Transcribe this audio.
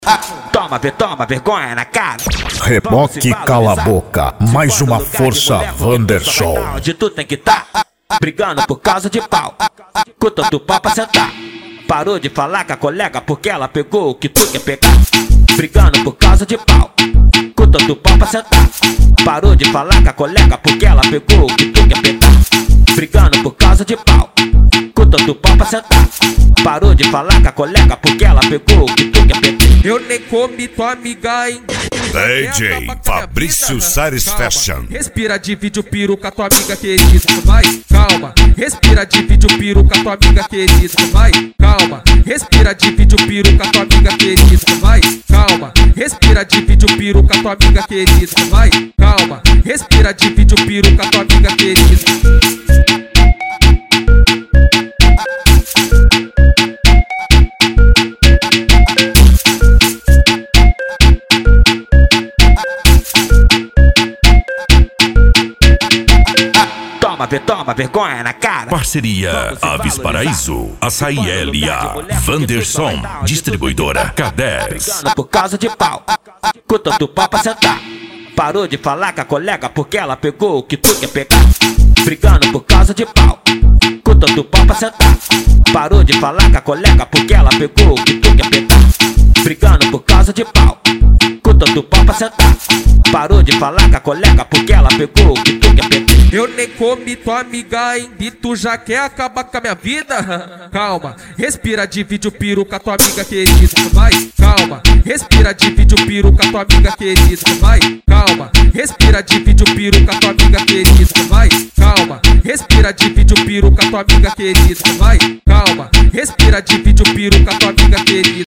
Toma vergonha na cara. Reboque cala a boca, mais uma força Wanderson. Onde tu tem que tá brigando por causa de pau, com tanto pau pra sentar. Parou de falar com a colega porque ela pegou o que tu quer pegar. Brigando por causa de pau, com tanto pau pra sentar. Parou de falar com a colega porque ela pegou o que tu quer pegar. Brigando por causa de pau, com tanto pau pra sentar. Parou de falar com a colega porque ela pegou o que tu quer pegar. Eu nem comi tua amiga, hein? DJ Fabrício Sares Fashion. Respira, divide o peru com a tua amiga querida, vai, calma. Respira, divide o peru com a tua amiga querida, vai, calma. Respira, divide o peru com a tua amiga querida, vai, calma. Respira, divide o peru com a tua amiga querida, vai, calma. Respira, divide o peru com a tua amiga querida. Toma vergonha na cara. Parceria Aves Paraíso, Açaí L.A. Wanderson, distribuidora K10. Brigando por causa de pau, com tanto pau pra sentar. Parou de falar com a colega porque ela pegou o que tu quer pegar. Brigando por causa de pau, com tanto pau pra sentar. Parou de falar com a colega porque ela pegou o que tu quer pegar. Brigando por causa de pau, com tanto pau pra sentar. Parou de falar com a colega porque ela pegou o que tu quer pegar. Eu nem comi tua amiga, hein? E tu já quer acabar com a minha vida? Calma, respira, divide o peru com a tua amiga querida, vai, calma. Respira, divide o peru com a tua amiga querida, vai, calma. Respira, divide o peru com a tua amiga querida, vai, calma. Respira, divide o peru com a tua amiga querida, vai, calma. Respira, divide o peru com a tua amiga querida.